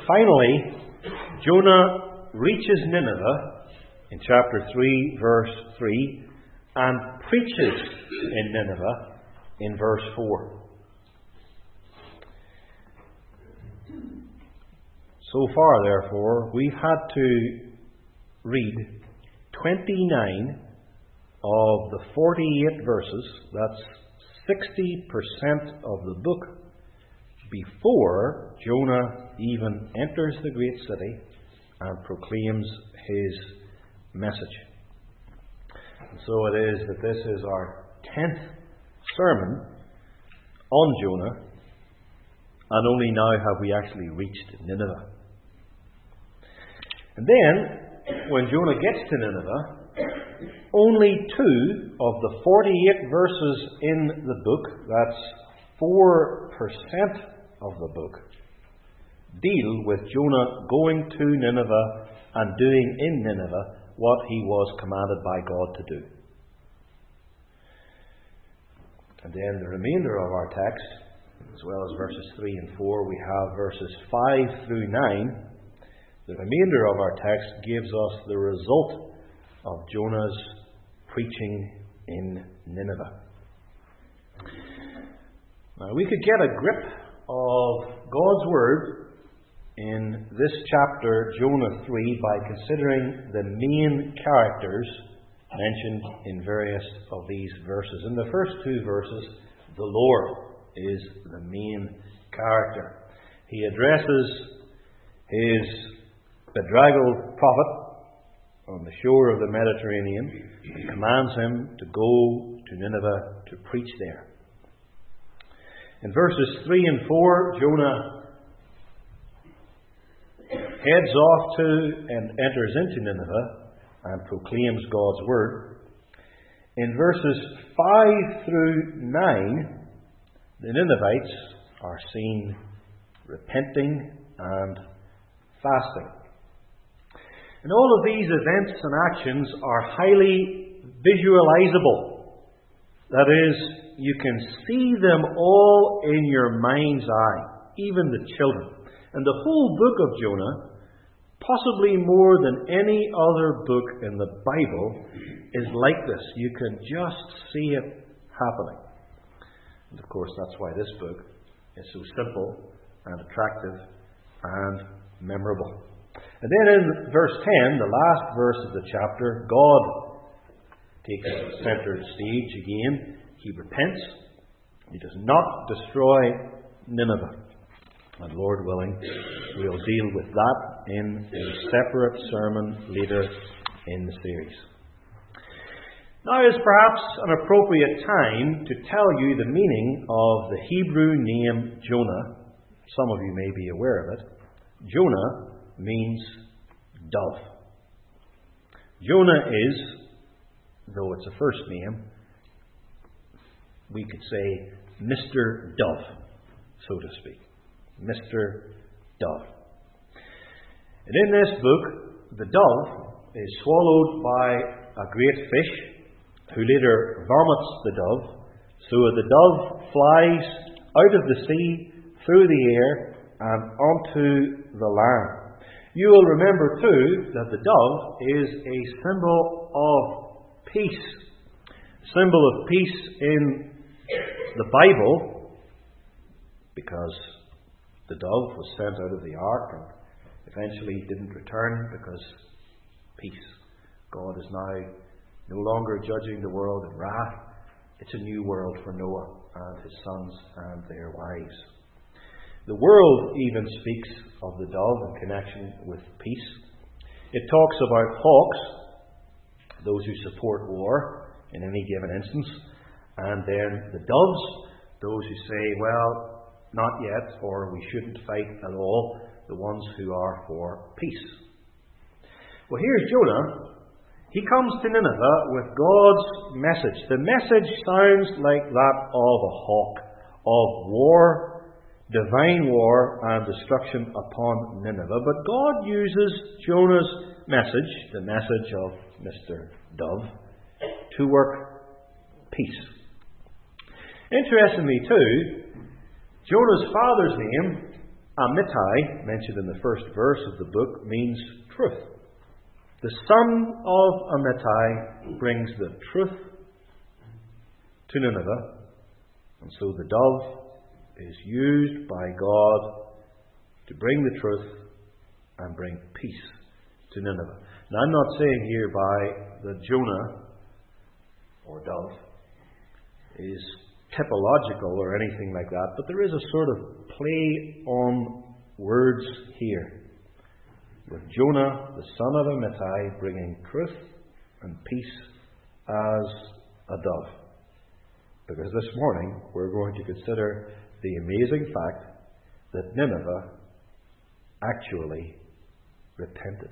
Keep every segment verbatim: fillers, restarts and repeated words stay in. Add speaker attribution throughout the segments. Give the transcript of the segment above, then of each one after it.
Speaker 1: finally, Jonah reaches Nineveh in chapter three, verse three, and preaches in Nineveh in verse four. So far, therefore, we've had to read twenty-nine of the forty-eight verses, that's sixty percent of the book, before Jonah even enters the great city and proclaims his message. And so it is that this is our tenth sermon on Jonah, and only now have we actually reached Nineveh. And then, when Jonah gets to Nineveh, only two of the forty-eight verses in the book, that's four percent of the book, deal with Jonah going to Nineveh and doing in Nineveh what he was commanded by God to do. And then the remainder of our text, as well as verses three and four, we have verses five through nine. The remainder of our text gives us the result of Jonah's preaching in Nineveh. Now, we could get a grip of God's Word in this chapter, Jonah three, by considering the main characters mentioned in various of these verses. In the first two verses, the Lord is the main character. He addresses his bedraggled prophet on the shore of the Mediterranean and commands him to go to Nineveh to preach there. In verses three and four, Jonah heads off to and enters into Nineveh and proclaims God's word. In verses five through nine, the Ninevites are seen repenting and fasting. And all of these events and actions are highly visualizable. That is, you can see them all in your mind's eye, even the children. And the whole book of Jonah, possibly more than any other book in the Bible, is like this. You can just see it happening. And of course, that's why this book is so simple and attractive and memorable. And then in verse ten, the last verse of the chapter, God takes center stage again. He repents. He does not destroy Nineveh. And Lord willing, we'll deal with that in a separate sermon later in the series. Now is perhaps an appropriate time to tell you the meaning of the Hebrew name Jonah. Some of you may be aware of it. Jonah means dove. Jonah is, though it's a first name, we could say Mister Dove, so to speak. Mister Dove. And in this book, the dove is swallowed by a great fish who later vomits the dove. So the dove flies out of the sea, through the air, and onto the land. You will remember too that the dove is a symbol of peace. Symbol of peace in the Bible, because the dove was sent out of the ark and eventually didn't return because peace. God is now no longer judging the world in wrath. It's a new world for Noah and his sons and their wives. The world even speaks of the dove in connection with peace. It talks about hawks, those who support war in any given instance, and then the doves, those who say, well, not yet, or we shouldn't fight at all, the ones who are for peace. Well, here's Jonah. He comes to Nineveh with God's message. The message sounds like that of a hawk, of war, divine war and destruction upon Nineveh. But God uses Jonah's message, the message of Mister Dove, to work peace. Interestingly too, Jonah's father's name Amittai, mentioned in the first verse of the book, means truth. The son of Amittai brings the truth to Nineveh, and so the dove is used by God to bring the truth and bring peace to Nineveh. Now, I'm not saying hereby that Jonah, or dove, is typological or anything like that, but there is a sort of play on words here, with Jonah, the son of Amittai, bringing truth and peace as a dove. Because this morning we're going to consider the amazing fact that Nineveh actually repented.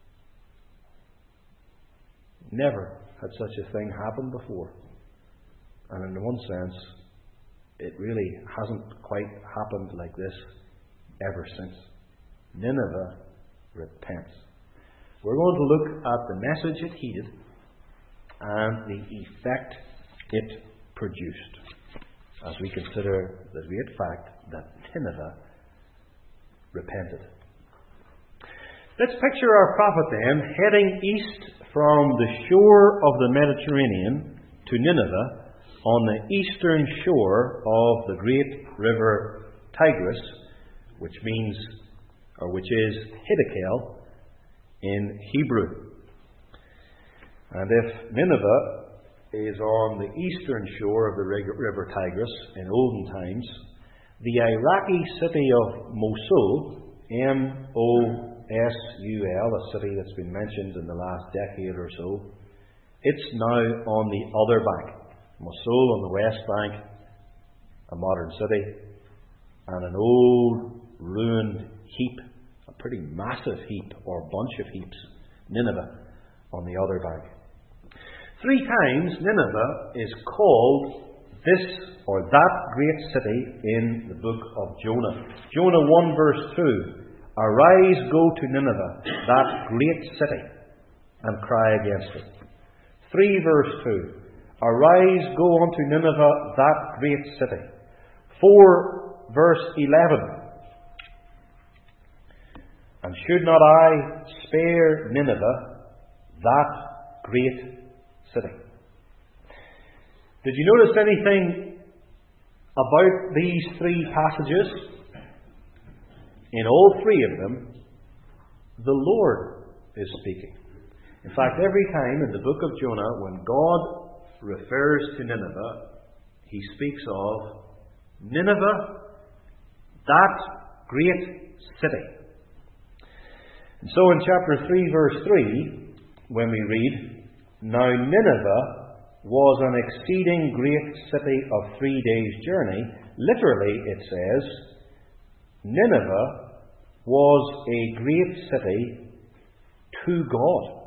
Speaker 1: Never had such a thing happened before. And in one sense, it really hasn't quite happened like this ever since. Nineveh repents. We're going to look at the message it heeded and the effect it produced as we consider the great fact that Nineveh repented. Let's picture our prophet then heading east from the shore of the Mediterranean to Nineveh on the eastern shore of the great river Tigris, which means, or which is Hiddekel in Hebrew. And if Nineveh is on the eastern shore of the river Tigris in olden times, the Iraqi city of Mosul, M O S U L, a city that's been mentioned in the last decade or so, it's now on the other bank. Mosul on the west bank, a modern city, and an old ruined heap, a pretty massive heap or bunch of heaps, Nineveh, on the other bank. Three times Nineveh is called this or that great city in the book of Jonah. Jonah one verse two, "Arise, go to Nineveh, that great city, and cry against it." three verse two, "Arise, go unto Nineveh, that great city." four verse eleven, "And should not I spare Nineveh, that great city?" Did you notice anything about these three passages? In all three of them, the Lord is speaking. In fact, every time in the book of Jonah, when God refers to Nineveh, he speaks of Nineveh, that great city. And so in chapter three, verse three, when we read, "Now Nineveh was an exceeding great city of three days' journey," literally it says, Nineveh was a great city to God.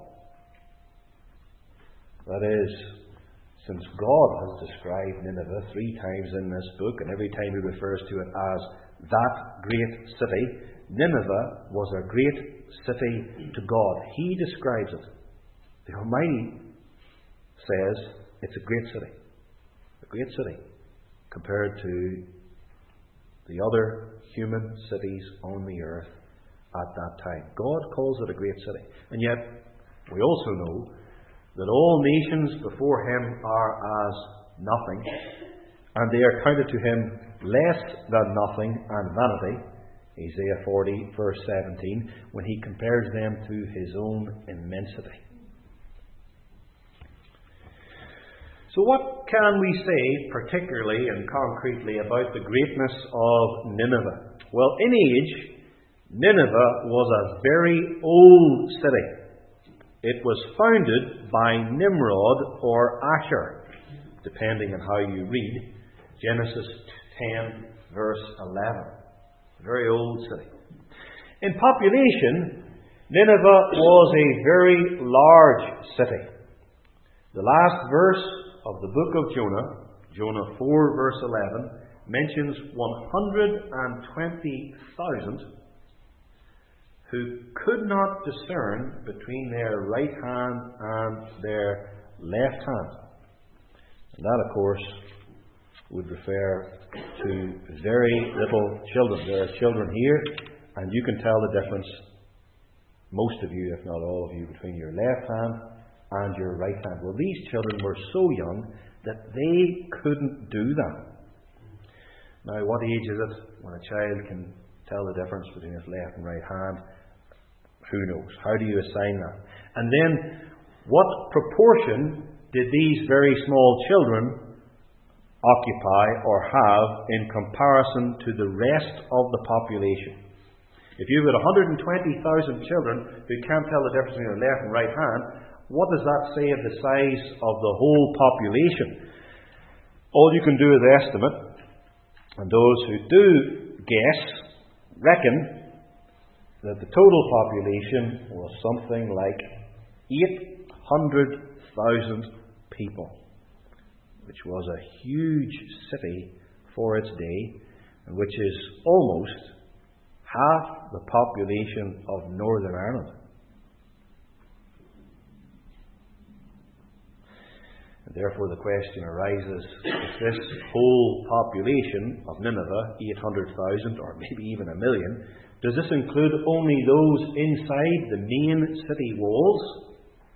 Speaker 1: That is, since God has described Nineveh three times in this book, and every time he refers to it as that great city, Nineveh was a great city to God. He describes it. The Almighty says it's a great city. A great city compared to the other human cities on the earth at that time. God calls it a great city. And yet, we also know that all nations before him are as nothing, and they are counted to him less than nothing and vanity. Isaiah forty, verse seventeen, when he compares them to his own immensity. So what can we say particularly and concretely about the greatness of Nineveh? Well, in age, Nineveh was a very old city. It was founded by Nimrod or Asher, depending on how you read. Genesis ten, verse eleven. A very old city. In population, Nineveh was a very large city. The last verse of the book of Jonah, Jonah four, verse eleven, mentions one hundred twenty thousand who could not discern between their right hand and their left hand. And that, of course, would refer to very little children. There are children here, and you can tell the difference, most of you, if not all of you, between your left hand and your right hand. Well, these children were so young that they couldn't do that. Now, what age is it when a child can tell the difference between his left and right hand? Who knows? How do you assign that? And then, what proportion did these very small children occupy or have in comparison to the rest of the population? If you've got one hundred twenty thousand children who can't tell the difference between their left and right hand, what does that say of the size of the whole population? All you can do is estimate, and those who do guess reckon that the total population was something like eight hundred thousand people, which was a huge city for its day, and which is almost half the population of Northern Ireland. And therefore the question arises, if this whole population of Nineveh, eight hundred thousand or maybe even a million, does this include only those inside the main city walls?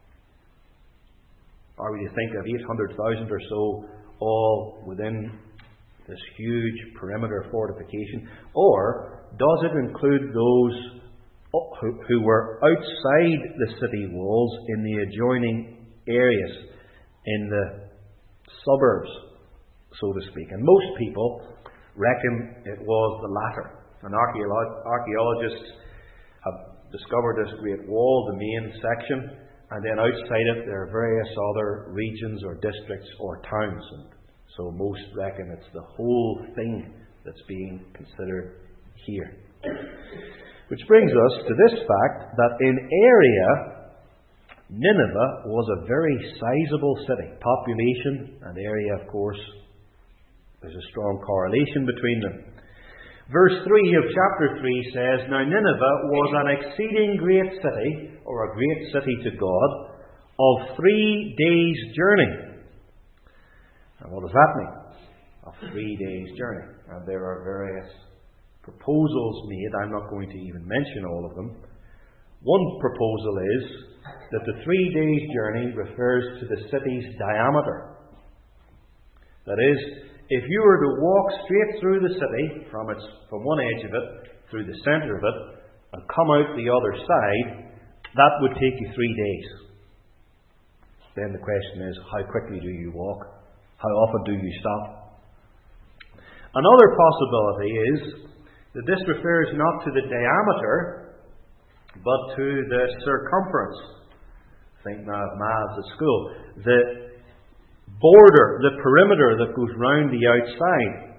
Speaker 1: Are we to think of eight hundred thousand or so all within this huge perimeter fortification? Or does it include those who, who were outside the city walls in the adjoining areas, in the suburbs, so to speak? And most people reckon it was the latter. And archaeolo- archaeologists have discovered this great wall, the main section, and then outside it there are various other regions or districts or towns. And so most reckon it's the whole thing that's being considered here. Which brings us to this fact that in area, Nineveh was a very sizable city. Population and area, of course, there's a strong correlation between them. Verse three of chapter three says, Now Nineveh was an exceeding great city, or a great city to God, of three days' journey. And what does that mean? A three days' journey. And there are various proposals made. I'm not going to even mention all of them. One proposal is that the three days' journey refers to the city's diameter. That is, if you were to walk straight through the city, from its from one edge of it, through the centre of it, and come out the other side, that would take you three days. Then the question is, how quickly do you walk? How often do you stop? Another possibility is that this refers not to the diameter, but to the circumference. Think now of maths at school. The border, the perimeter that goes round the outside.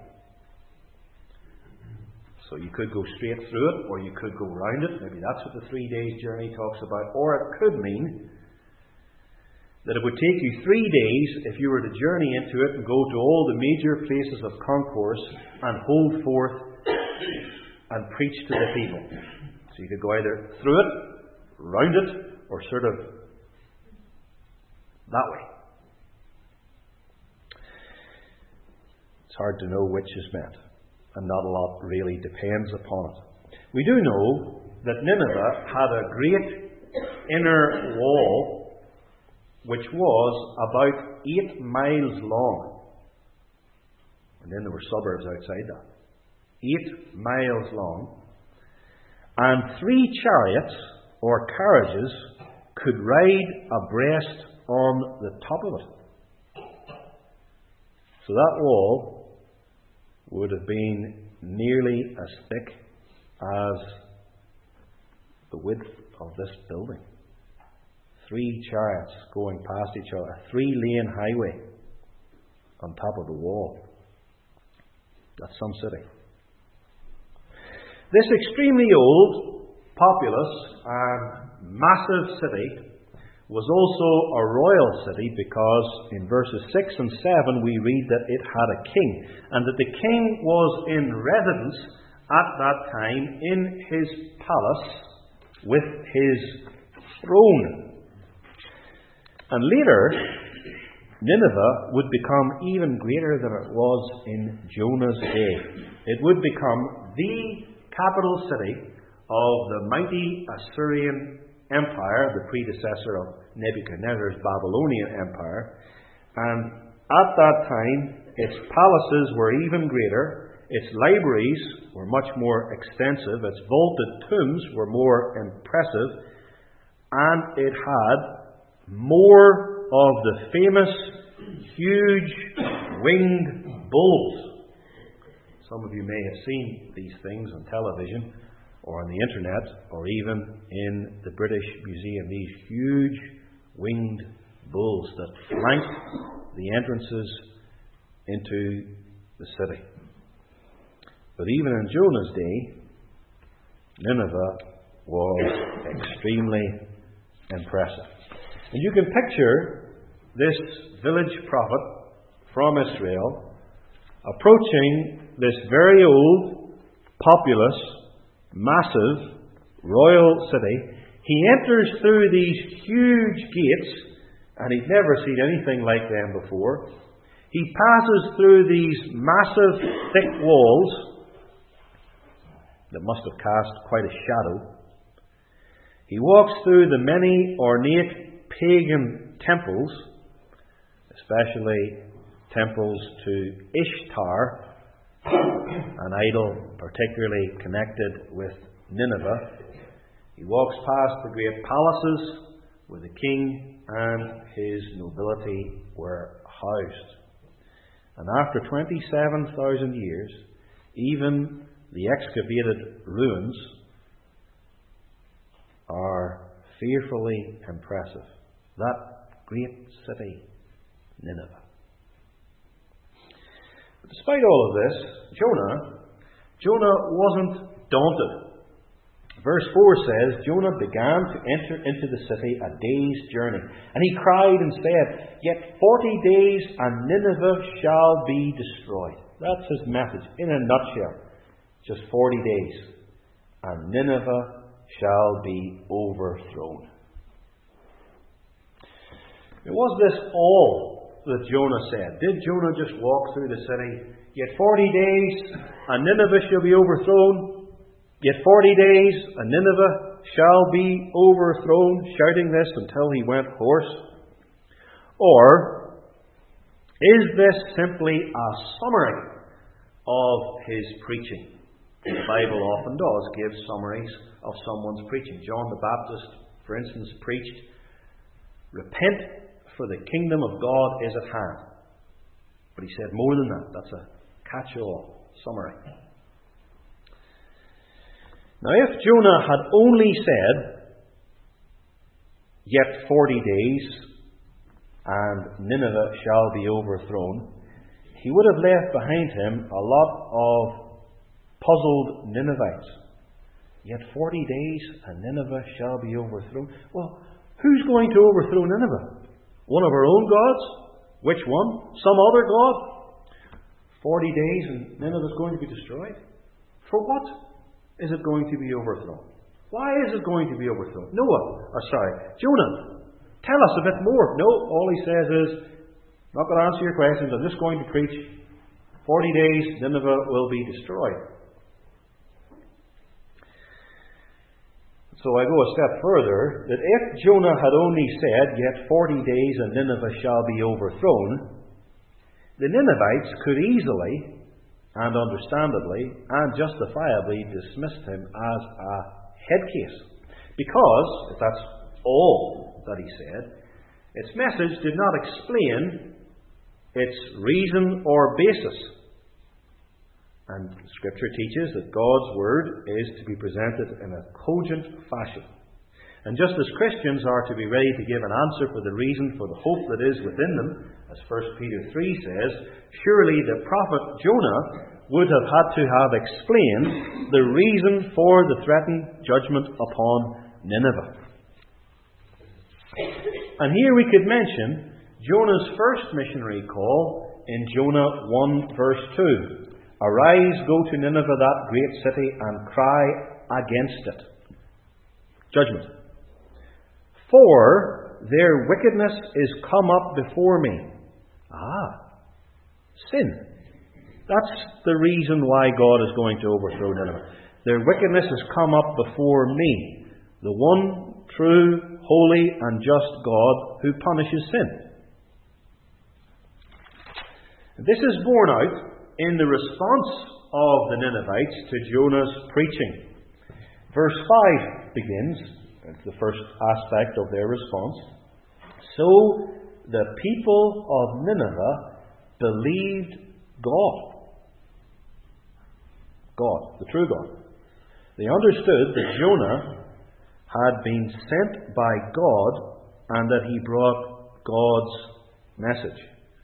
Speaker 1: So you could go straight through it, or you could go round it. Maybe that's what the three days journey talks about. Or it could mean that it would take you three days if you were to journey into it and go to all the major places of concourse and hold forth and preach to the people. So you could go either through it, round it, or sort of that way. It's hard to know which is meant, and not a lot really depends upon it. We do know that Nineveh had a great inner wall which was about eight miles long. And then there were suburbs outside that. Eight miles long. And three chariots or carriages could ride abreast on the top of it. So that wall would have been nearly as thick as the width of this building. Three chariots going past each other, a three-lane highway on top of the wall. That's some city. This extremely old, populous, and massive city was also a royal city, because in verses six and seven we read that it had a king, and that the king was in residence at that time in his palace with his throne. And later, Nineveh would become even greater than it was in Jonah's day. It would become the capital city of the mighty Assyrian Empire, the predecessor of Nebuchadnezzar's Babylonian Empire. And at that time, its palaces were even greater, its libraries were much more extensive, its vaulted tombs were more impressive, and it had more of the famous huge winged bulls. Some of you may have seen these things on television or on the internet or even in the British Museum, these huge winged bulls that flanked the entrances into the city. But even in Jonah's day, Nineveh was extremely impressive. And you can picture this village prophet from Israel approaching this very old, populous, massive, royal city. He enters through these huge gates, and he'd never seen anything like them before. He passes through these massive, thick walls that must have cast quite a shadow. He walks through the many ornate pagan temples, especially temples to Ishtar, an idol particularly connected with Nineveh. He walks past the great palaces where the king and his nobility were housed. And after twenty-seven thousand years, even the excavated ruins are fearfully impressive. That great city, Nineveh. But despite all of this, Jonah, Jonah wasn't daunted. Verse four says, Jonah began to enter into the city a day's journey. And he cried and said, Yet forty days and Nineveh shall be destroyed. That's his message in a nutshell. Just forty days and Nineveh shall be overthrown. Was this all that Jonah said? Did Jonah just walk through the city? Yet forty days and Nineveh shall be overthrown. Yet forty days and Nineveh shall be overthrown, shouting this until he went hoarse? Or is this simply a summary of his preaching? The Bible often does give summaries of someone's preaching. John the Baptist, for instance, preached, Repent, for the kingdom of God is at hand. But he said more than that. That's a catch-all summary. Now, if Jonah had only said, Yet forty days and Nineveh shall be overthrown, he would have left behind him a lot of puzzled Ninevites. Yet forty days and Nineveh shall be overthrown. Well, who's going to overthrow Nineveh? One of our own gods? Which one? Some other god? Forty days and Nineveh is going to be destroyed? For what is it going to be overthrown? Why is it going to be overthrown? Noah, or sorry, Jonah, tell us a bit more. No, all he says is, I'm not going to answer your questions, I'm just going to preach. Forty days, Nineveh will be destroyed. So I go a step further, that if Jonah had only said, Yet forty days and Nineveh shall be overthrown, the Ninevites could easily and understandably and justifiably dismissed him as a head case. Because, if that's all that he said, its message did not explain its reason or basis. And Scripture teaches that God's Word is to be presented in a cogent fashion. And just as Christians are to be ready to give an answer for the reason for the hope that is within them, as First Peter three says, surely the prophet Jonah would have had to have explained the reason for the threatened judgment upon Nineveh. And here we could mention Jonah's first missionary call in Jonah one verse two. Arise, go to Nineveh, that great city, and cry against it. Judgment. For their wickedness is come up before me, Ah, sin. That's the reason why God is going to overthrow Nineveh. Their wickedness has come up before me, the one true, holy, and just God who punishes sin. This is borne out in the response of the Ninevites to Jonah's preaching. Verse five begins, it's the first aspect of their response. So the people of Nineveh believed God. God, the true God. They understood that Jonah had been sent by God and that he brought God's message.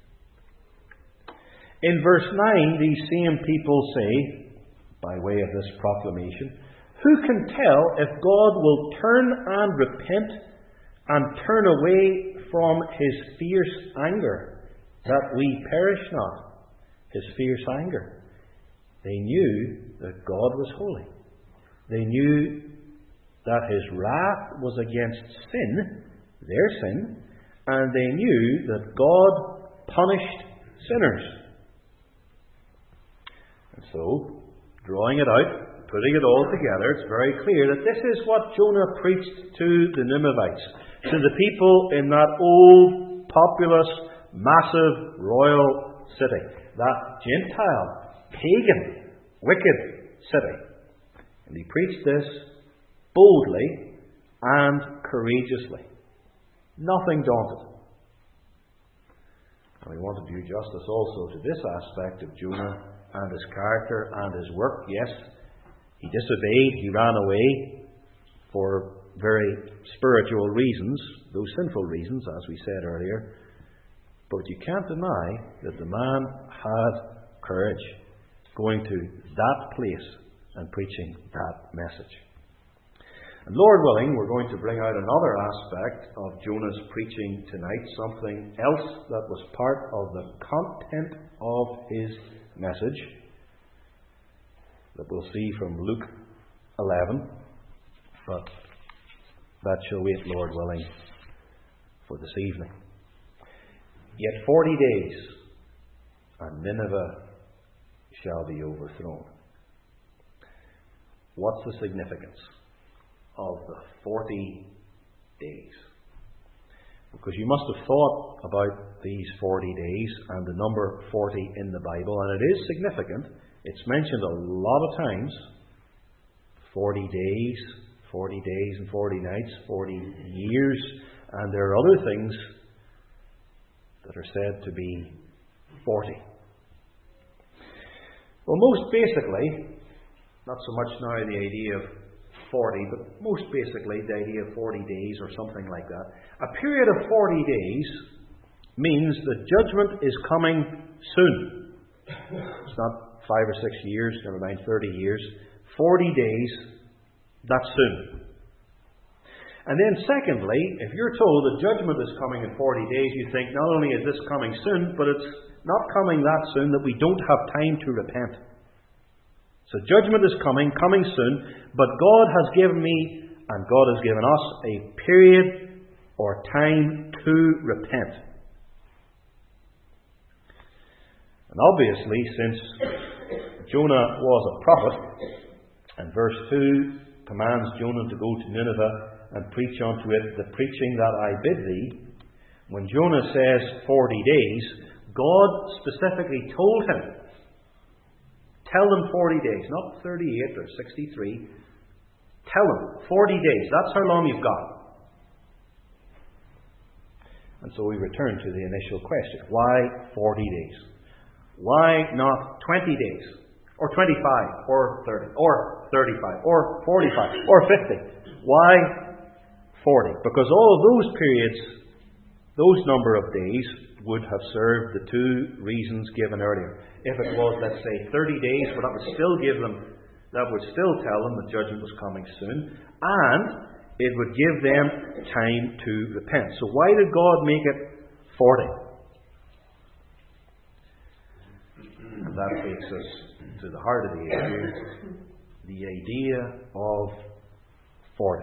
Speaker 1: In verse nine, these same people say, by way of this proclamation, who can tell if God will turn and repent and turn away from his fierce anger, that we perish not? His fierce anger. They knew that God was holy. They knew that his wrath was against sin, their sin, and they knew that God punished sinners. And so, drawing it out, putting it all together, it's very clear that this is what Jonah preached to the Ninevites, to the people in that old, populous, massive, royal city, that Gentile, pagan, wicked city. And he preached this boldly and courageously, nothing daunted. And we want to do justice also to this aspect of Jonah and his character and his work. Yes, he disobeyed, he ran away for very spiritual reasons, those sinful reasons, as we said earlier. But you can't deny that the man had courage, going to that place and preaching that message. And Lord willing, we're going to bring out another aspect of Jonah's preaching tonight, something else that was part of the content of his message, that we'll see from Luke eleven, but that shall wait, Lord willing, for this evening. Yet forty days, and Nineveh shall be overthrown. What's the significance of the forty days? Because you must have thought about these forty days and the number forty in the Bible, and it is significant. It's mentioned a lot of times. forty days, forty days and forty nights, forty years, and there are other things that are said to be forty. Well, most basically, not so much now the idea of forty, but most basically the idea of forty days or something like that. A period of forty days means that judgment is coming soon. It's not five or six years, never mind thirty years. forty days, that's soon. And then secondly, if you're told that judgment is coming in forty days, you think not only is this coming soon, but it's not coming that soon that we don't have time to repent. So judgment is coming, coming soon, but God has given me, and God has given us, a period or time to repent. And obviously, since Jonah was a prophet, and verse two commands Jonah to go to Nineveh and preach unto it the preaching that I bid thee, when Jonah says forty days, God specifically told him, tell them forty days, not thirty-eight or sixty-three. Tell them forty days. That's how long you've got. And so we return to the initial question. Why forty days? Why not twenty days? Or twenty-five? Or thirty? Or thirty-five? Or forty-five? Or fifty? Why forty? Because all of those periods, those number of days, would have served the two reasons given earlier. If it was, let's say, thirty days, well, that would still give them, that would still tell them that judgment was coming soon, and it would give them time to repent. So why did God make it forty? And that takes us to the heart of the issue, the idea of forty.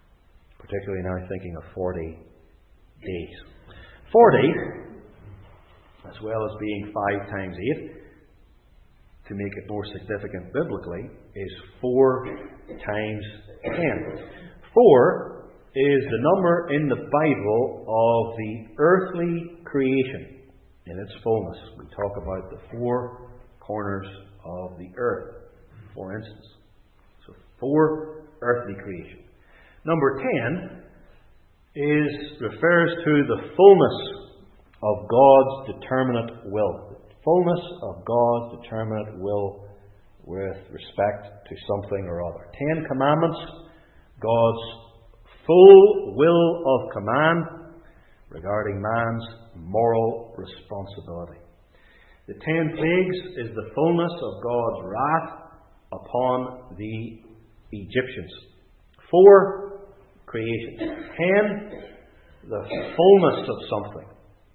Speaker 1: Particularly now thinking of forty days. forty as well as being five times eight, to make it more significant biblically, is four times ten. Four is the number in the Bible of the earthly creation in its fullness. We talk about the four corners of the earth, for instance. So four earthly creation. Number ten is refers to the fullness of God's determinate will. The fullness of God's determinate will with respect to something or other. Ten Commandments, God's full will of command regarding man's moral responsibility. The ten plagues is the fullness of God's wrath upon the Egyptians. Four creations. Ten, the fullness of something.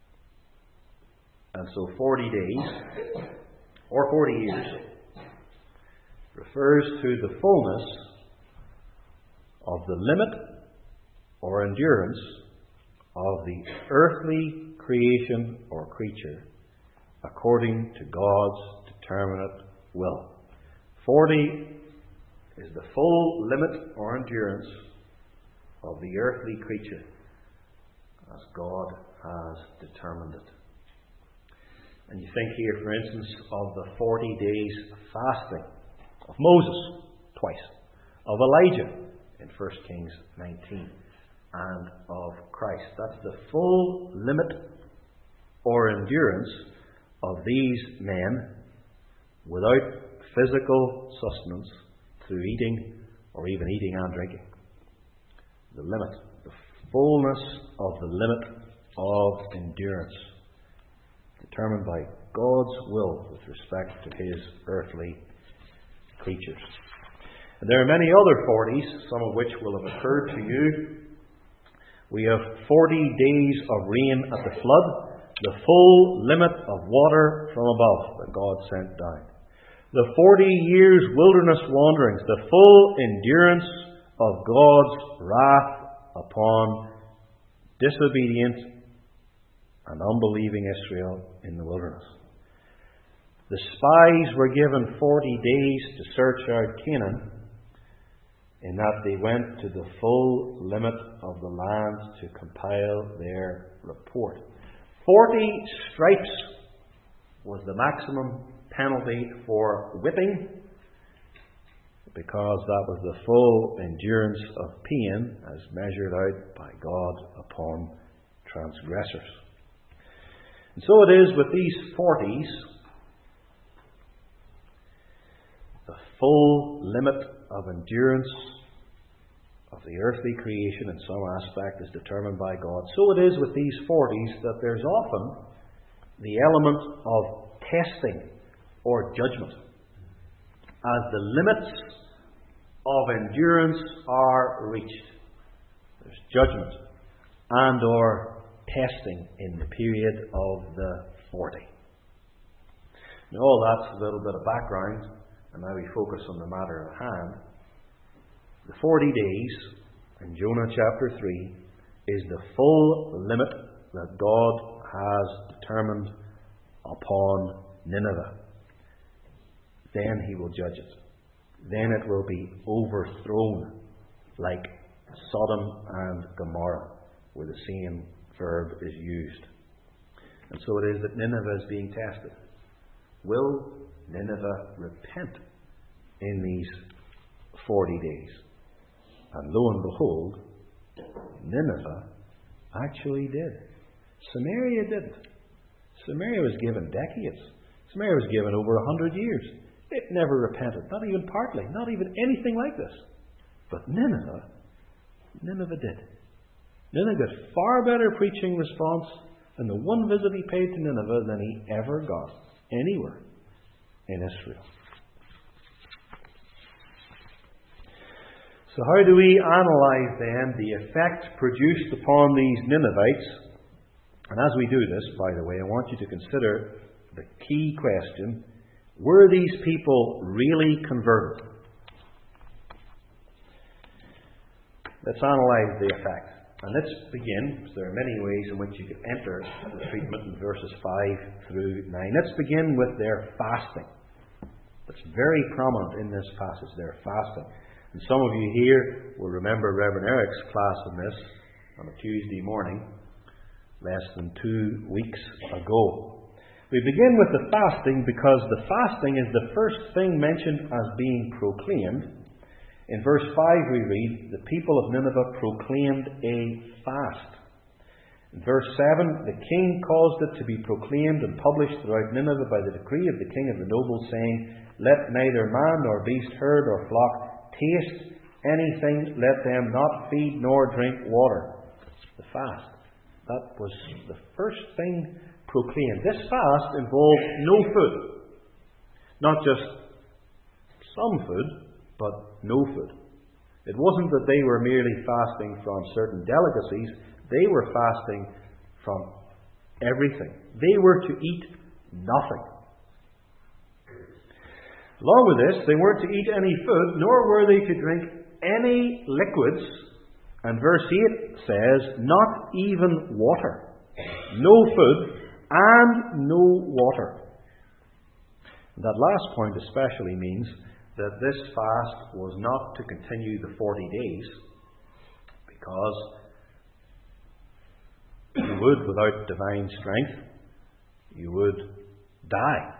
Speaker 1: And so forty days, or forty years, refers to the fullness of the limit or endurance of the earthly creation or creature according to God's determinate will. Forty is the full limit or endurance of the earthly creature as God has determined it. And you think here, for instance, of the forty days fasting of Moses, twice, of Elijah in First Kings nineteen, and of Christ. That's the full limit or endurance of these men without physical sustenance through eating or even eating and drinking. The limit, the fullness of the limit of endurance, determined by God's will with respect to His earthly creatures. And there are many other forties, some of which will have occurred to you. We have forty days of rain at the flood, the full limit of water from above that God sent down. The forty years wilderness wanderings, the full endurance of God's wrath upon disobedient and unbelieving Israel in the wilderness. The spies were given forty days to search out Canaan, in that they went to the full limit of the land to compile their report. Forty stripes was the maximum penalty for whipping, because that was the full endurance of pain as measured out by God upon transgressors. And so it is with these forties. The full limit of endurance of the earthly creation in some aspect is determined by God. So it is with these forties that there's often the element of testing or judgment, as the limits of endurance are reached. There's judgment and or testing in the period of the forty. Now all that's a little bit of background, and now we focus on the matter at hand. The forty days in Jonah chapter three is the full limit that God has determined upon Nineveh. Then He will judge it. Then it will be overthrown like Sodom and Gomorrah, where the same verb is used. And so it is that Nineveh is being tested. Will Nineveh repent in these forty days? And lo and behold, Nineveh actually did. Samaria didn't. Samaria was given decades. Samaria was given over a hundred years. It never repented, not even partly, not even anything like this. But Nineveh, Nineveh did. Nineveh got far better preaching response in the one visit he paid to Nineveh than he ever got anywhere in Israel. So how do we analyze then the effect produced upon these Ninevites? And as we do this, by the way, I want you to consider the key question: were these people really converted? Let's analyze the effect. And let's begin. There are many ways in which you could enter the treatment in verses five through nine. Let's begin with their fasting. It's very prominent in this passage, their fasting. And some of you here will remember Reverend Eric's class on this on a Tuesday morning, less than two weeks ago. We begin with the fasting because the fasting is the first thing mentioned as being proclaimed. In verse five we read, the people of Nineveh proclaimed a fast. In verse seven, the king caused it to be proclaimed and published throughout Nineveh by the decree of the king of the nobles, saying, let neither man nor beast, herd or flock taste anything, let them not feed nor drink water. The fast. That was the first thing proclaimed. This fast involved no food. Not just some food, but no food. It wasn't that they were merely fasting from certain delicacies. They were fasting from everything. They were to eat nothing. Along with this, they weren't to eat any food, nor were they to drink any liquids. And verse eight says, not even water. No food and no water. And that last point especially means that this fast was not to continue the forty days, because you would, without divine strength, you would die.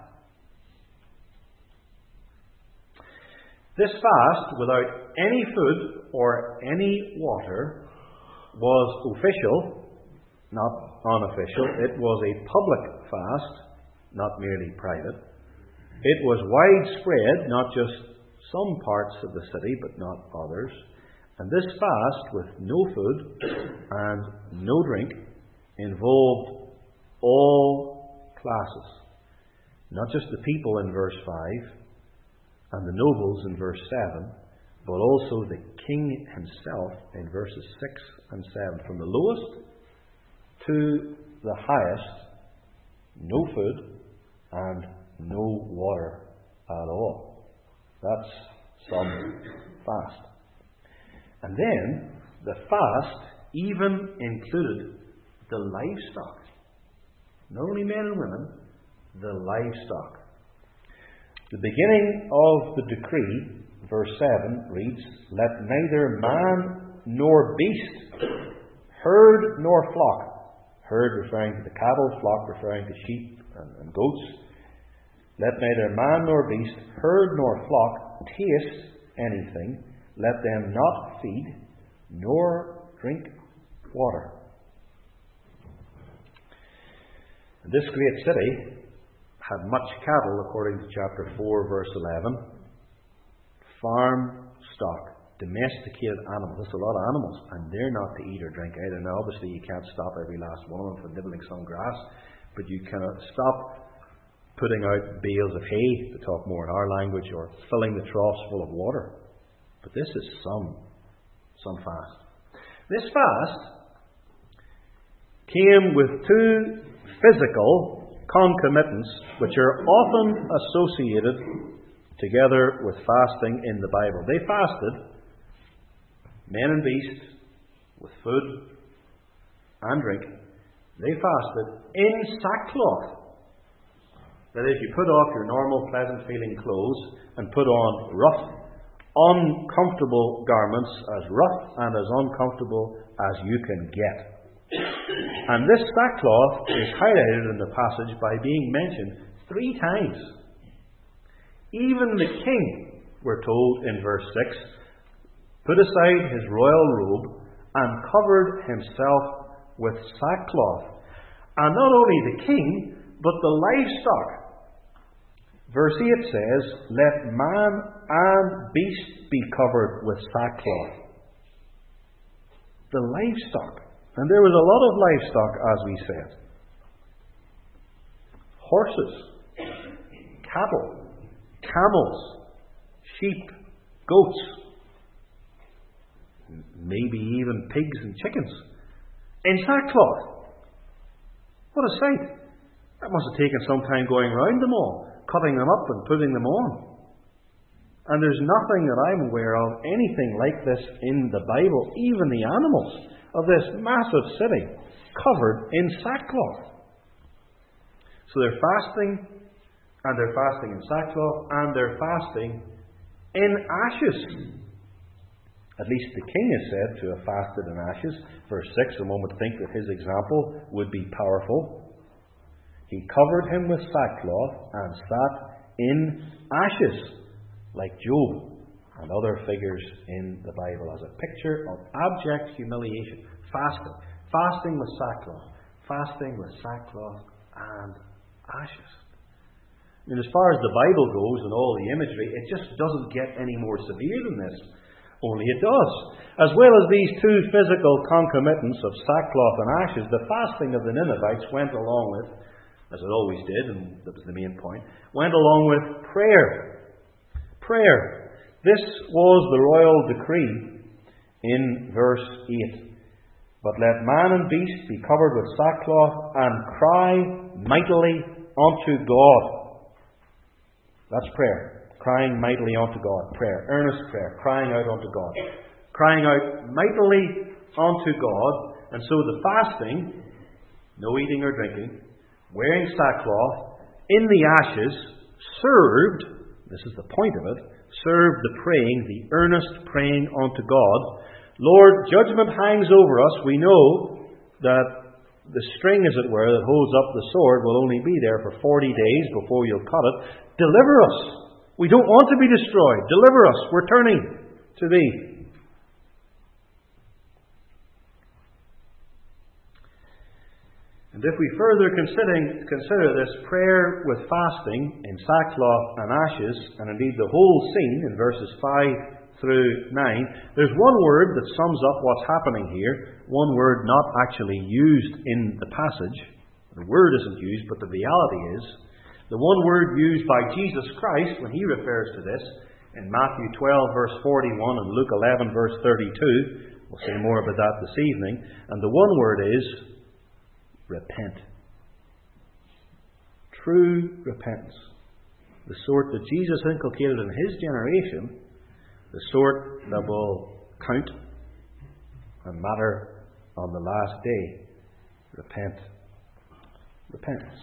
Speaker 1: This fast, without any food or any water, was official, not unofficial. It was a public fast, not merely private. It was widespread, not just some parts of the city, but not others. And this fast, with no food and no drink, involved all classes. Not just the people in verse five and the nobles in verse seven, but also the king himself in verses six and seven. From the lowest to the highest, no food and no water at all. That's some fast. And then the fast even included the livestock. Not only men and women, the livestock. The beginning of the decree, verse seven, reads, let neither man nor beast, herd nor flock, herd referring to the cattle, flock referring to sheep and, and goats, let neither man nor beast, herd nor flock taste anything, let them not feed nor drink water. This great city had much cattle, according to chapter four, verse eleven. Farm stock, domesticated animals. That's a lot of animals, and they're not to eat or drink either. Now, obviously, you can't stop every last one of them from nibbling some grass, but you cannot stop putting out bales of hay, to talk more in our language, or filling the troughs full of water. But this is some, some fast. This fast came with two physical concomitants which are often associated together with fasting in the Bible. They fasted, men and beasts, with food and drink. They fasted in sackcloth. That is, you put off your normal pleasant feeling clothes and put on rough, uncomfortable garments, as rough and as uncomfortable as you can get. And this sackcloth is highlighted in the passage by being mentioned three times. Even the king, we're told in verse six, put aside his royal robe and covered himself with sackcloth. And not only the king, but the livestock. Verse eight says, let man and beast be covered with sackcloth. The livestock. And there was a lot of livestock, as we said. Horses, cattle, camels, sheep, goats, maybe even pigs and chickens, in sackcloth. What a sight. That must have taken some time going round them all, cutting them up and putting them on. And there's nothing that I'm aware of, anything like this in the Bible. Even the animals of this massive city covered in sackcloth. So they're fasting, and they're fasting in sackcloth, and they're fasting in ashes. At least the king is said to have fasted in ashes. Verse six, and one would think that his example would be powerful. He covered him with sackcloth and sat in ashes, like Job and other figures in the Bible, as a picture of abject humiliation. Fasting. Fasting with sackcloth. Fasting with sackcloth and ashes. I mean, as far as the Bible goes and all the imagery, it just doesn't get any more severe than this. Only it does. As well as these two physical concomitants of sackcloth and ashes, the fasting of the Ninevites went along with, as it always did, and that was the main point, went along with prayer. Prayer. This was the royal decree in verse eight. But let man and beast be covered with sackcloth and cry mightily unto God. That's prayer. Crying mightily unto God. Prayer. Earnest prayer. Crying out unto God. Crying out mightily unto God. And so the fasting, no eating or drinking, wearing sackcloth, in the ashes, served, this is the point of it, served the praying, the earnest praying unto God. Lord, judgment hangs over us. We know that the string, as it were, that holds up the sword will only be there for forty days before you'll cut it. Deliver us. We don't want to be destroyed. Deliver us. We're turning to Thee. And if we further consider, consider this prayer with fasting in sackcloth and ashes, and indeed the whole scene in verses five through nine, there's one word that sums up what's happening here. One word not actually used in the passage. The word isn't used, but the reality is. The one word used by Jesus Christ when He refers to this in Matthew twelve verse forty-one and Luke eleven verse thirty-two. We'll say more about that this evening. And the one word is repent. True repentance. The sort that Jesus inculcated in His generation. The sort that will count and matter on the last day. Repent. Repentance.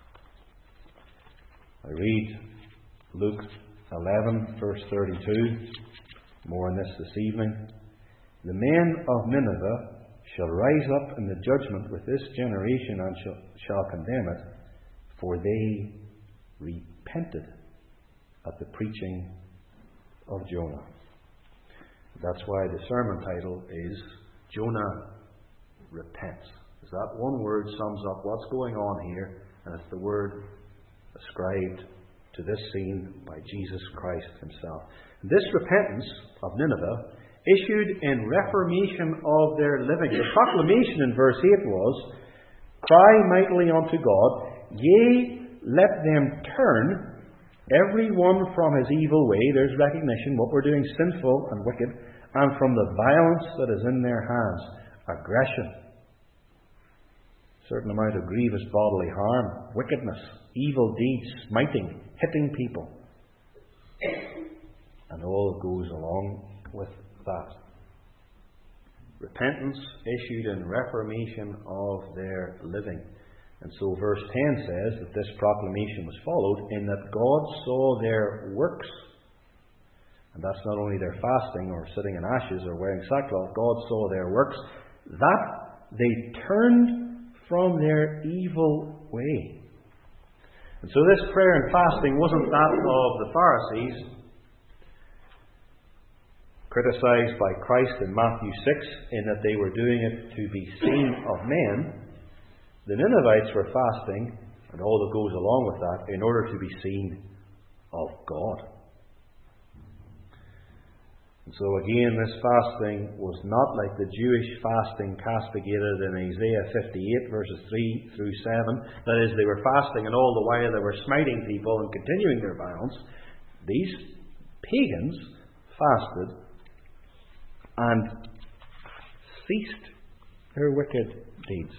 Speaker 1: I read Luke eleven, verse thirty-two. More on this this evening. The men of Nineveh shall rise up in the judgment with this generation and shall, shall condemn it, for they repented at the preaching of Jonah. That's why the sermon title is Jonah Repents. Because that one word sums up what's going on here, and it's the word ascribed to this scene by Jesus Christ Himself. This repentance of Nineveh issued in reformation of their living. The proclamation in verse eight was, cry mightily unto God, yea, let them turn every one from his evil way. There's recognition, what we're doing sinful and wicked, and from the violence that is in their hands. Aggression. Certain amount of grievous bodily harm, wickedness, evil deeds, smiting, hitting people, and all that goes along with that. Repentance issued in reformation of their living. And so verse ten says that this proclamation was followed in that God saw their works. And that's not only their fasting or sitting in ashes or wearing sackcloth. God saw their works, that they turned from their evil way. And so this prayer and fasting wasn't that of the Pharisees, criticized by Christ in Matthew six, in that they were doing it to be seen of men. The Ninevites were fasting, and all that goes along with that, in order to be seen of God. And so again, this fasting was not like the Jewish fasting castigated in Isaiah fifty-eight, verses three through seven. That is, they were fasting, and all the while they were smiting people and continuing their violence. These pagans fasted and ceased their wicked deeds.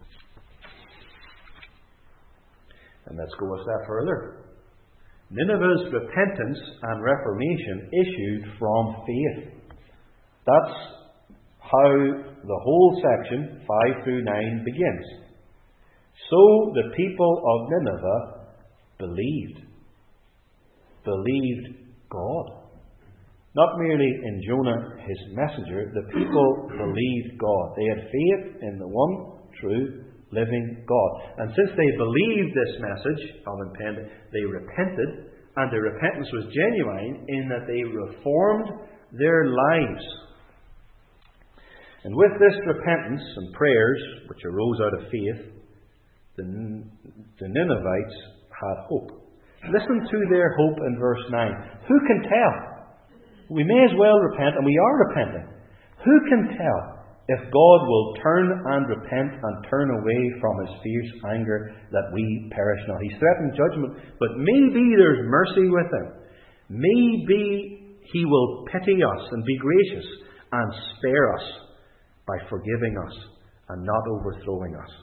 Speaker 1: And let's go a step further. Nineveh's repentance and reformation issued from faith. That's how the whole section, five through nine, begins. So the people of Nineveh believed. Believed God. Not merely in Jonah, his messenger, the people believed God. They had faith in the one true living God. And since they believed this message of impending, they repented, and their repentance was genuine in that they reformed their lives. And with this repentance and prayers, which arose out of faith, the, the Ninevites had hope. Listen to their hope in verse nine. Who can tell? We may as well repent, and we are repenting. Who can tell if God will turn and repent and turn away from his fierce anger that we perish not? He's threatened judgment, but maybe there's mercy with him. Maybe he will pity us and be gracious and spare us by forgiving us and not overthrowing us.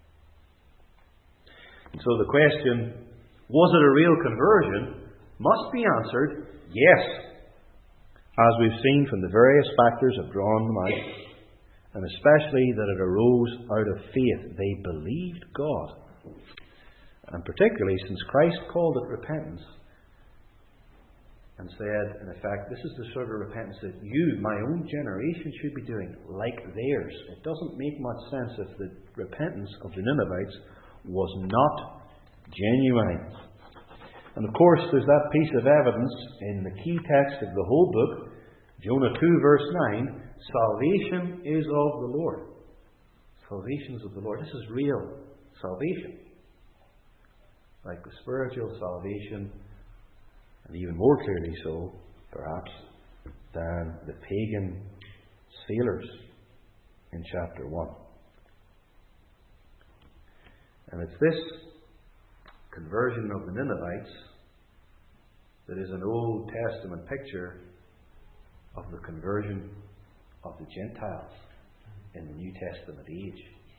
Speaker 1: And so the question, was it a real conversion, must be answered, yes. As we've seen from the various factors have drawn them out, and especially that it arose out of faith. They believed God. And particularly since Christ called it repentance and said, in effect, this is the sort of repentance that you, my own generation, should be doing, like theirs. It doesn't make much sense if the repentance of the Ninevites was not genuine. And of course, there's that piece of evidence in the key text of the whole book, Jonah two, verse nine, salvation is of the Lord. Salvation is of the Lord. This is real salvation. Like the spiritual salvation, and even more clearly so, perhaps, than the pagan sailors in chapter one. And it's this conversion of the Ninevites that is an Old Testament picture of the conversion of the Gentiles in the New Testament age.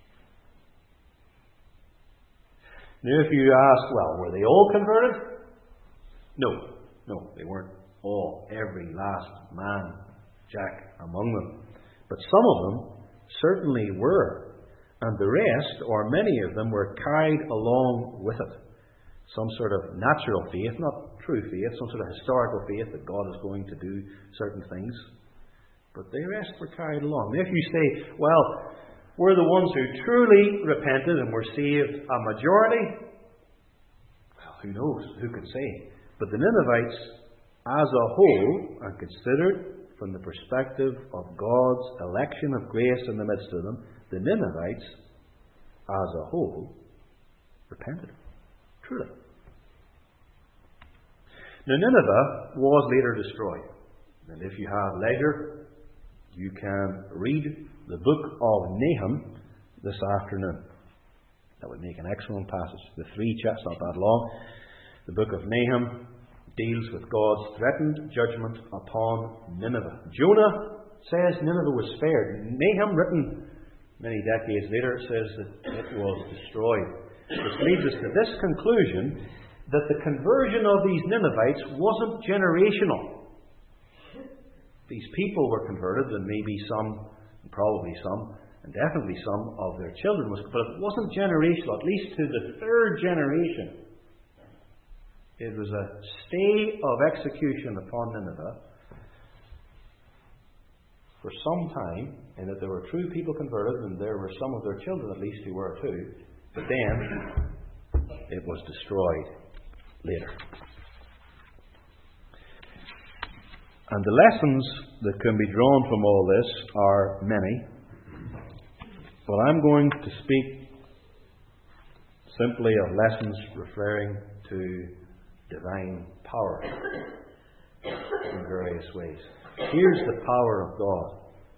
Speaker 1: Now, if you ask, well, were they all converted? No, no, they weren't all. Every last man, Jack, among them. But some of them certainly were. And the rest, or many of them, were carried along with it. Some sort of natural faith, not true faith, some sort of historical faith that God is going to do certain things. But the rest were carried along. If you say, well, were the ones who truly repented and were saved a majority? Well, who knows? Who can say? But the Ninevites, as a whole, are considered from the perspective of God's election of grace in the midst of them. The Ninevites, as a whole, repented. Truly. Now, Nineveh was later destroyed. And if you have leisure, you can read the book of Nahum this afternoon. That would make an excellent passage. The three chapters, not that long. The book of Nahum deals with God's threatened judgment upon Nineveh. Jonah says Nineveh was spared. Nahum, written many decades later, says that it was destroyed. Which leads us to this conclusion, that the conversion of these Ninevites wasn't generational. These people were converted, and maybe some, and probably some, and definitely some of their children was, but it wasn't generational, at least to the third generation. It was a stay of execution upon Nineveh for some time, in that there were true people converted, and there were some of their children at least who were too. But then it was destroyed later. And the lessons that can be drawn from all this are many. But I'm going to speak simply of lessons referring to divine power in various ways. Here's the power of God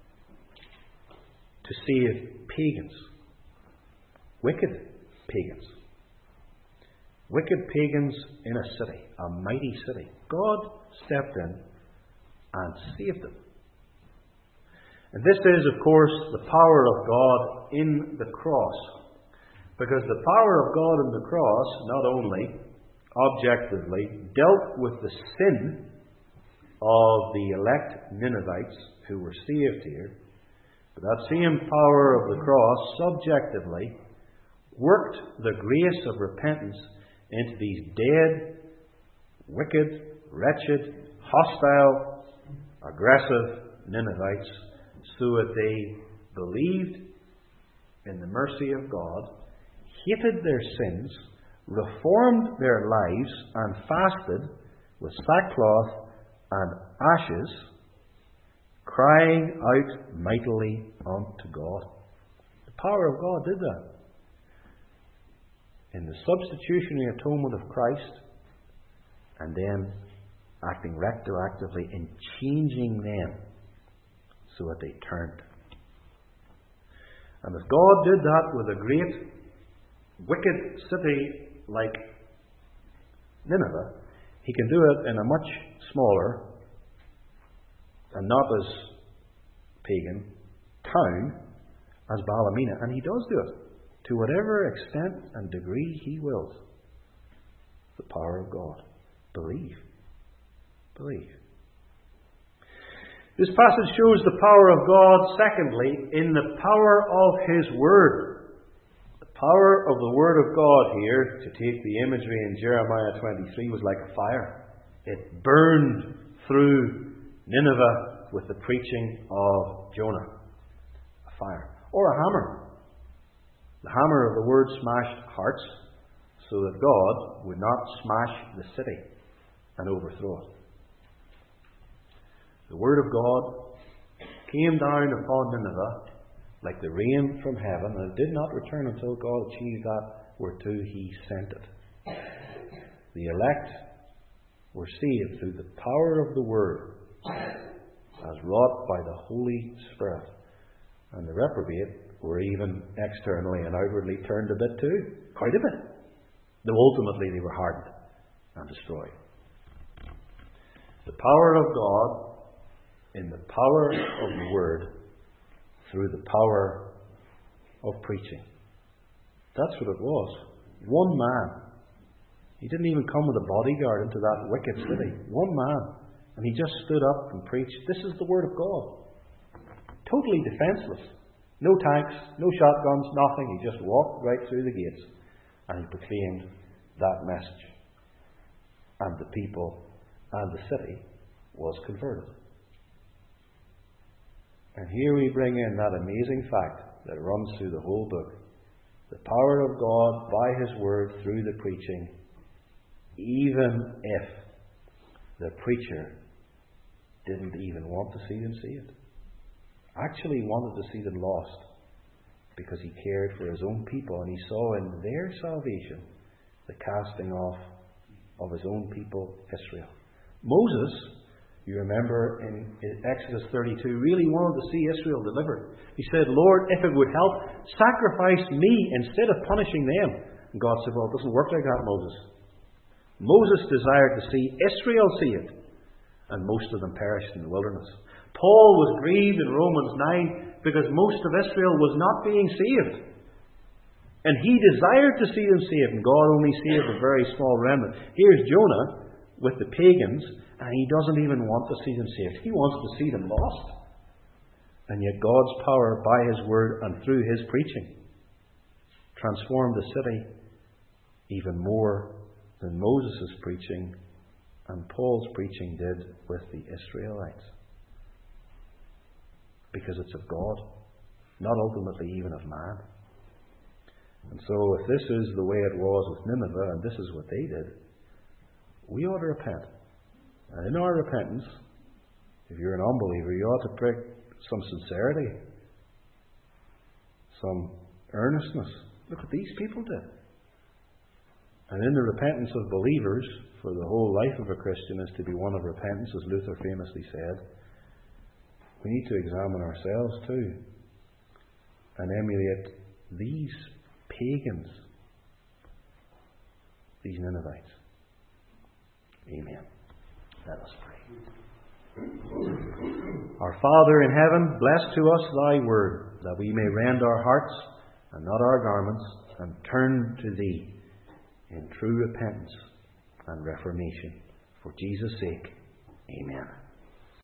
Speaker 1: to save pagans. Wicked pagans. Wicked pagans in a city, a mighty city. God stepped in and saved them. And this is, of course, the power of God in the cross. Because the power of God in the cross not only objectively dealt with the sin of the elect Ninevites who were saved here, But that same power of the cross, subjectively, worked the grace of repentance into these dead, wicked, wretched, hostile, aggressive Ninevites, so that they believed in the mercy of God, hated their sins, reformed their lives, and fasted with sackcloth and ashes, crying out mightily unto God. The power of God did that. In the substitutionary atonement of Christ, and then acting retroactively in changing them so that they turned. And if God did that with a great, wicked city like Nineveh, He can do it in a much smaller and not as pagan town as Ballymena. And He does do it to whatever extent and degree He wills. The power of God. Believe. Believe. This passage shows the power of God, secondly, in the power of His Word. The power of the Word of God here, to take the imagery in Jeremiah twenty-three, was like a fire. It burned through Nineveh with the preaching of Jonah. A fire. Or a hammer. The hammer of the Word smashed hearts so that God would not smash the city and overthrow it. The Word of God came down upon Nineveh like the rain from heaven, and it did not return until God achieved that whereto He sent it. The elect were saved through the power of the Word as wrought by the Holy Spirit. And the reprobate were even externally and outwardly turned a bit too. Quite a bit. Though ultimately they were hardened and destroyed. The power of God in the power of the Word through the power of preaching. That's what it was. One man. He didn't even come with a bodyguard into that wicked city. One man. And he just stood up and preached. This is the Word of God. Totally defenseless. No tanks, no shotguns, nothing. He just walked right through the gates and he proclaimed that message. And the people and the city was converted. And here we bring in that amazing fact that runs through the whole book. The power of God by His Word through the preaching, even if the preacher didn't even want to see them saved. Actually wanted to see them lost because he cared for his own people and he saw in their salvation the casting off of his own people, Israel. Moses, you remember in Exodus thirty-two, really wanted to see Israel delivered. He said, Lord, if it would help, sacrifice me instead of punishing them. And God said, well, it doesn't work like that, Moses. Moses desired to see Israel saved, and most of them perished in the wilderness. Paul was grieved in Romans nine because most of Israel was not being saved. And he desired to see them saved, and God only saved a very small remnant. Here's Jonah with the pagans, and he doesn't even want to see them saved. He wants to see them lost. And yet God's power by His Word and through His preaching transformed the city even more than Moses' preaching and Paul's preaching did with the Israelites. Because it's of God, not ultimately even of man. And so if this is the way it was with Nineveh, and this is what they did, we ought to repent. And in our repentance, if you're an unbeliever, you ought to bring some sincerity, some earnestness. Look what these people did. And in the repentance of believers, for the whole life of a Christian is to be one of repentance, as Luther famously said, we need to examine ourselves too and emulate these pagans, these Ninevites. Amen. Let us pray. Our Father in heaven, bless to us Thy word, that we may rend our hearts and not our garments, and turn to Thee in true repentance and reformation. For Jesus' sake, amen.